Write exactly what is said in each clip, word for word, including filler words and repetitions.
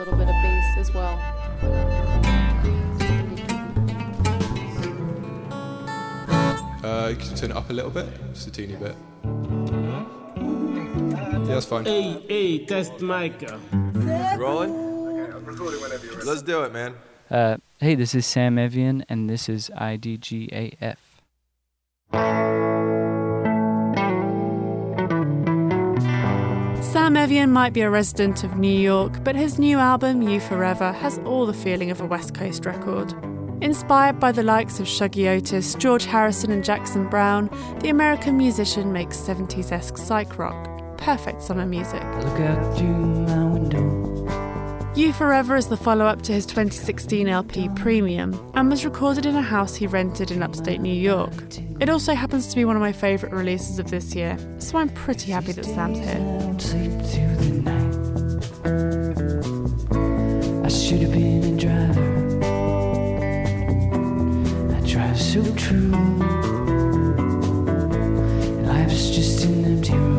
little bit of bass as well. Uh, you can turn it up a little bit, just a teeny bit. Yeah, that's fine. Hey, hey, test mic. Rolling? Okay, I'm recording whenever you're ready. Let's do it, man. Uh, hey, this is Sam Evian, and this is I D G A F. Sam Evian might be a resident of New York, but his new album, You Forever, has all the feeling of a West Coast record. Inspired by the likes of Shuggy Otis, George Harrison and Jackson Browne, the American musician makes seventies-esque psych rock. Perfect summer music. Look out through my window. You Forever is the follow-up to his twenty sixteen L P Premium and was recorded in a house he rented in upstate New York. It also happens to be one of my favourite releases of this year, so I'm pretty happy that Sam's here. I should have been a driver. I drive so true. Life's just an empty road.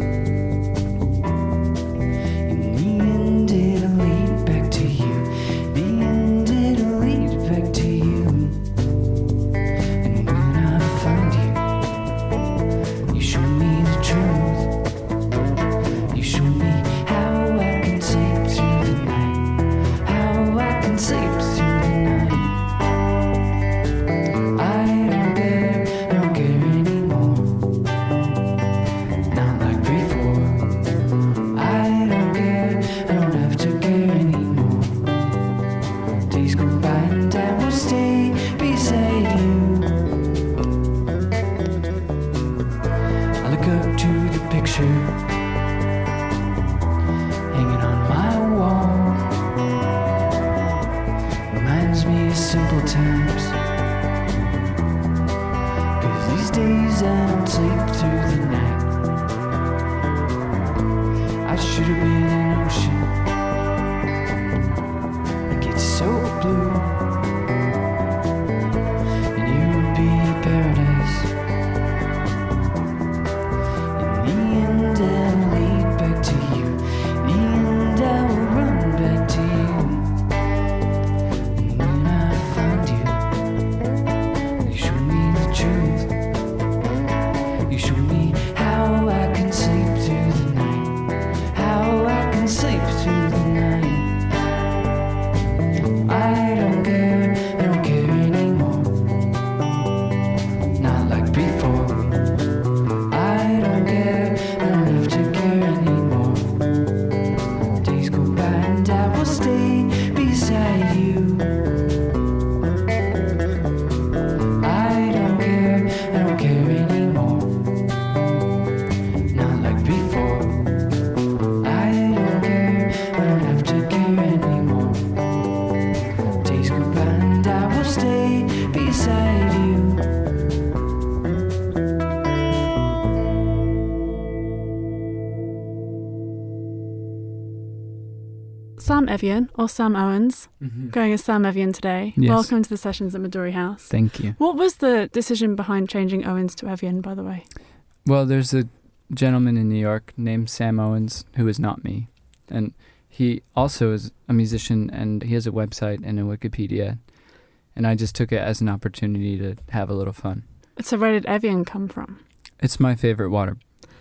Sam Evian, or Sam Owens, Mm-hmm. going as Sam Evian today. Yes. Welcome to the sessions at Midori House. Thank you. What was the decision behind changing Owens to Evian, by the way? Well, there's a gentleman in New York named Sam Owens who is not me. And he also is a musician, and he has a website and a Wikipedia. And I just took it as an opportunity to have a little fun. So where did Evian come from? It's my favorite water.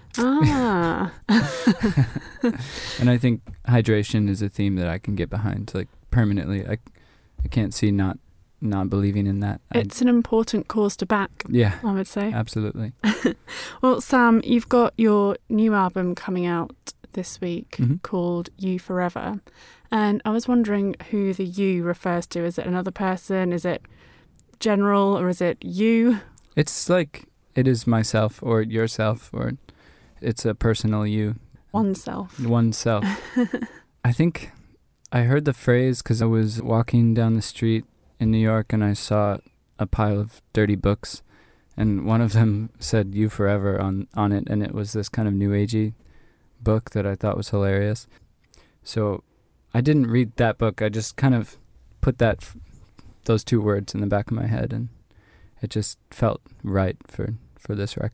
Ah. And I think hydration is a theme that I can get behind, like, permanently. I, I can't see not not believing in that. It's an important cause to back, yeah, I would say. absolutely. Well, Sam, you've got your new album coming out this week Mm-hmm. called You Forever. And I was wondering who the you refers to. Is it another person? Is it general, or is it you? It's like, it is myself or yourself, or it's a personal you. Oneself. Oneself. I think I heard the phrase because I was walking down the street in New York and I saw a pile of dirty books, and one of them said You Forever on, on it, and it was this kind of new agey book that I thought was hilarious. So I didn't read that book. I just kind of put that f- those two words in the back of my head, and it just felt right for, for this record.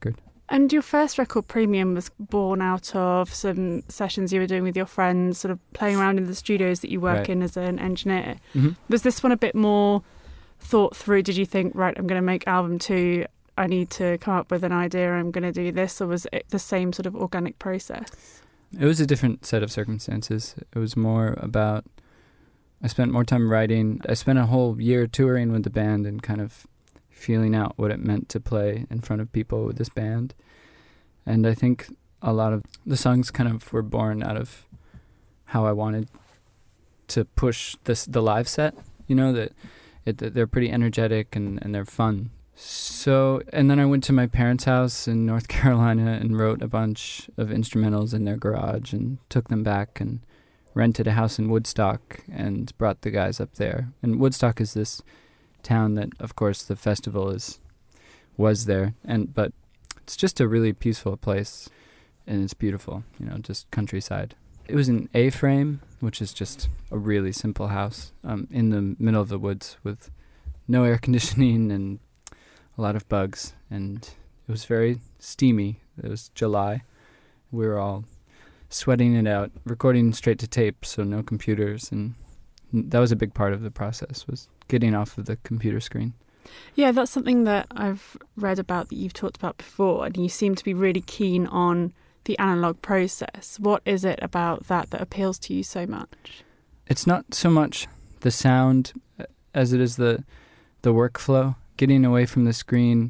And your first record, Premium, was born out of some sessions you were doing with your friends, sort of playing around in the studios that you work Right. in as an engineer. Mm-hmm. Was this one a bit more thought through? Did you think, right, I'm going to make album two, I need to come up with an idea, I'm going to do this, or was it the same sort of organic process? It was a different set of circumstances. It was more about, I spent more time writing. I spent a whole year touring with the band and kind of feeling out what it meant to play in front of people with this band. And I think a lot of the songs kind of were born out of how I wanted to push this the live set, you know, that it, that they're pretty energetic and, and they're fun. So, and then I went to my parents' house in North Carolina and wrote a bunch of instrumentals in their garage and took them back and rented a house in Woodstock and brought the guys up there. And Woodstock is this town that, of course, the festival is was there, and but it's just a really peaceful place, and it's beautiful, you know, just countryside. It was an A-frame, which is just a really simple house um, in the middle of the woods with no air conditioning and a lot of bugs, and it was very steamy. It was July. We were all sweating it out, recording straight to tape, so no computers, and that was a big part of the process, was getting off of the computer screen. Yeah, that's something that I've read about that you've talked about before, and you seem to be really keen on the analog process. What is it about that that appeals to you so much? It's not so much the sound as it is the the workflow, getting away from the screen.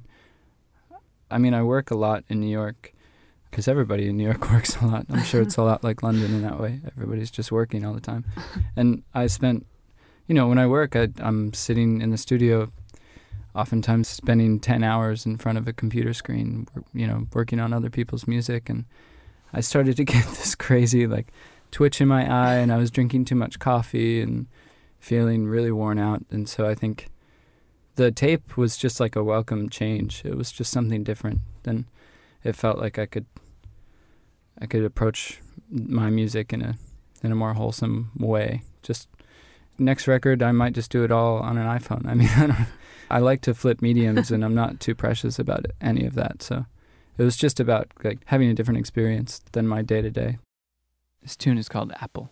I mean, I work a lot in New York, because everybody in New York works a lot. I'm sure it's a lot like London in that way. Everybody's just working all the time. And I spent, you know, when I work, I, I'm sitting in the studio, oftentimes spending ten hours in front of a computer screen, you know, working on other people's music. And I started to get this crazy, like, twitch in my eye, and I was drinking too much coffee and feeling really worn out. And so I think the tape was just like a welcome change. It was just something different. Then it felt like I could I could approach my music in a in a more wholesome way. Just next record, I might just do it all on an iPhone. I mean, I don't. I like to flip mediums, and I'm not too precious about any of that. So it was just about like having a different experience than my day to day. This tune is called Apple.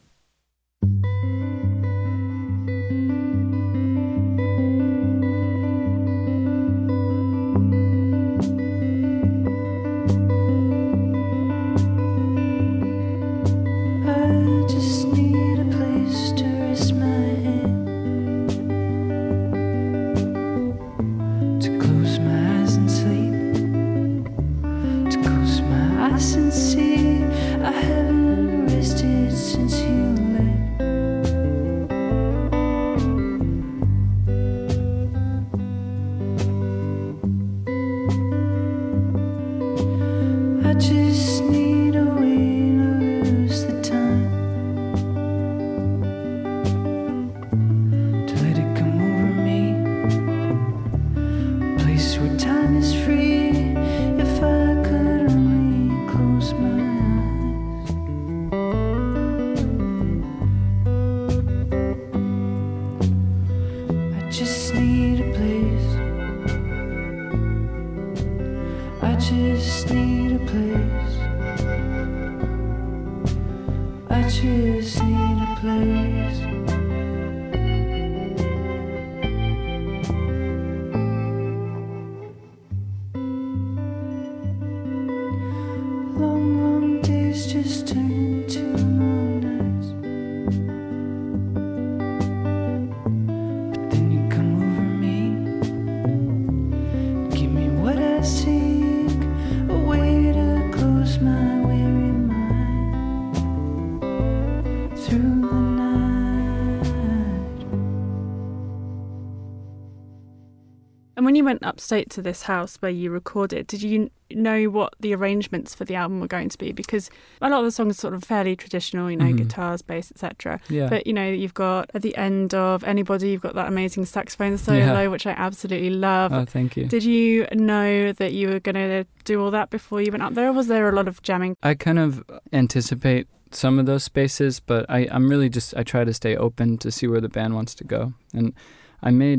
And when you went upstate to this house where you recorded, did you know what the arrangements for the album were going to be? Because a lot of the songs are sort of fairly traditional, you know, mm-hmm. guitars, bass, et cetera. Yeah. But, you know, you've got at the end of Anybody, you've got that amazing saxophone solo, yeah. which I absolutely love. Oh, thank you. Did you know that you were going to do all that before you went up there, or was there a lot of jamming? I kind of anticipate some of those spaces, but I, I'm really just, I try to stay open to see where the band wants to go. And I made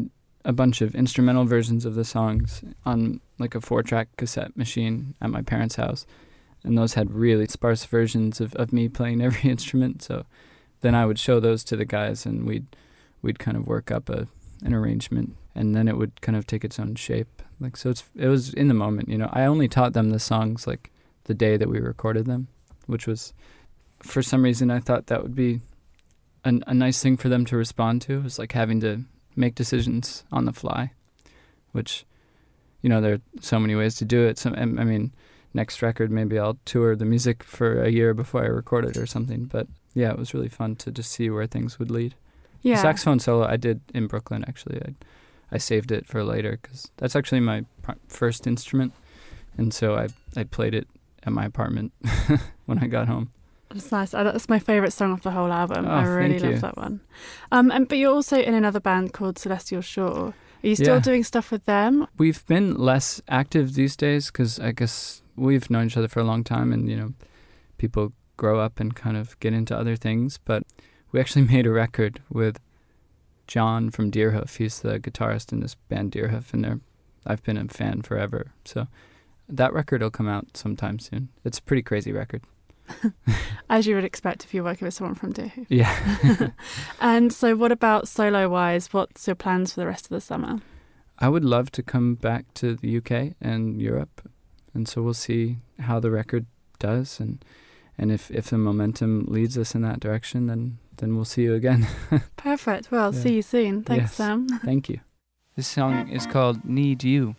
a bunch of instrumental versions of the songs on like a four-track cassette machine at my parents' house. And those had really sparse versions of, of me playing every instrument. So then I would show those to the guys, and we'd we'd kind of work up a an arrangement, and then it would kind of take its own shape. Like so, it's it was in the moment, you know. I only taught them the songs like the day that we recorded them, which was, for some reason, I thought that would be an, a nice thing for them to respond to. It was like having to make decisions on the fly, which, you know, there are so many ways to do it. So I mean, next record maybe I'll tour the music for a year before I record it or something. But yeah, it was really fun to just see where things would lead. Yeah. The saxophone solo I did in Brooklyn, actually. I I saved it for later because that's actually my pr- first instrument. And so I, I played it at my apartment when I got home. That's nice. I, that's my favourite song off the whole album. Oh, I really thank love you. that one. Um, and But you're also in another band called Celestial Shore. Are you still Yeah. doing stuff with them? We've been less active these days because I guess we've known each other for a long time, and, you know, people grow up and kind of get into other things. But we actually made a record with John from Deerhoof. He's the guitarist in this band Deerhoof, and they're, I've been a fan forever. So that record will come out sometime soon. It's a pretty crazy record. As you would expect if you're working with someone from Deerhoof. Yeah. And so what about solo-wise? What's your plans for the rest of the summer? I would love to come back to the U K and Europe, and so we'll see how the record does, and and if, if the momentum leads us in that direction, then then we'll see you again. Perfect. Well, Yeah. see you soon. Thanks, Yes. Sam. Thank you. This song is called Need You.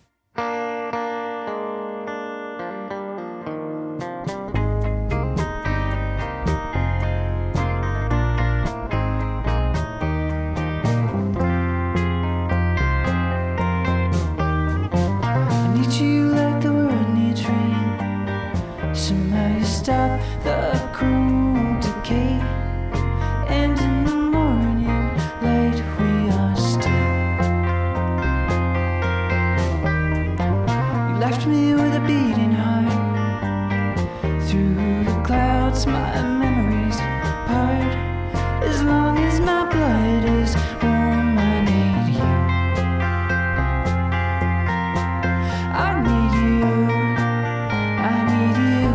I need you like the world needs rain. Somehow you stop the cruel decay, and in the morning light we are still. You left me with a beating heart. Through the clouds my memories part. As long as my blood is warm, I need you. I need you, I need you,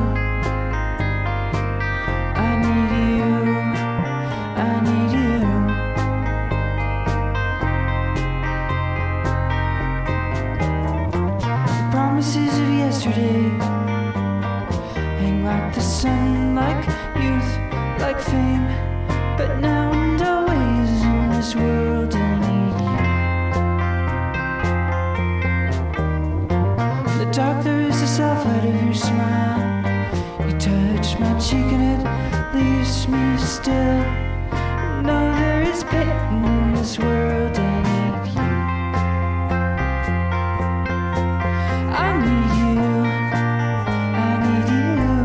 I need you, I need you. The promises of yesterday hang like the sun, like youth, like fame. But now and always in this world I need you. In the dark there is a sapphire of your smile. You touch my cheek and it leaves me still. No, there is pain in this world, I need you. I need you, I need you,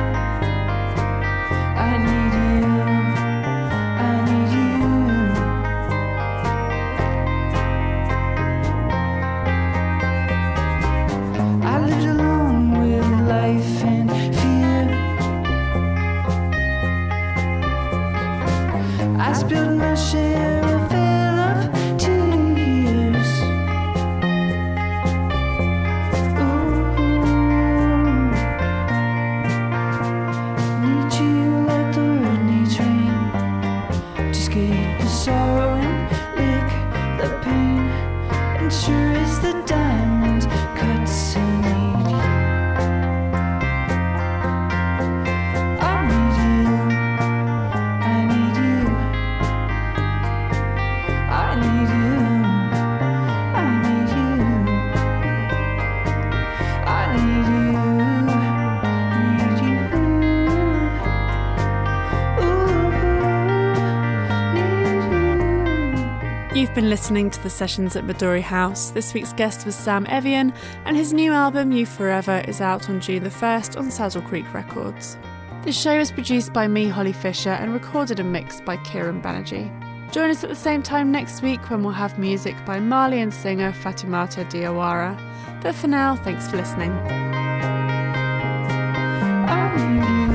I need you, I need you. I lived alone with life and fear. I spilled my share of fill of tears. Ooh, need you like the world needs rain to escape the sorrow and lick the pain. And sure as the diamond cuts, I need you. I need you, I need you, I need you, I need you, I need you, need you. Ooh, need you. You've been listening to the sessions at Midori House. This week's guest was Sam Evian, and his new album, You Forever, is out on June the first on Saddle Creek Records. This show is produced by me, Holly Fisher, and recorded and mixed by Kieran Banerjee. Join us at the same time next week when we'll have music by Malian singer Fatimata Diawara. But for now, thanks for listening. I need you.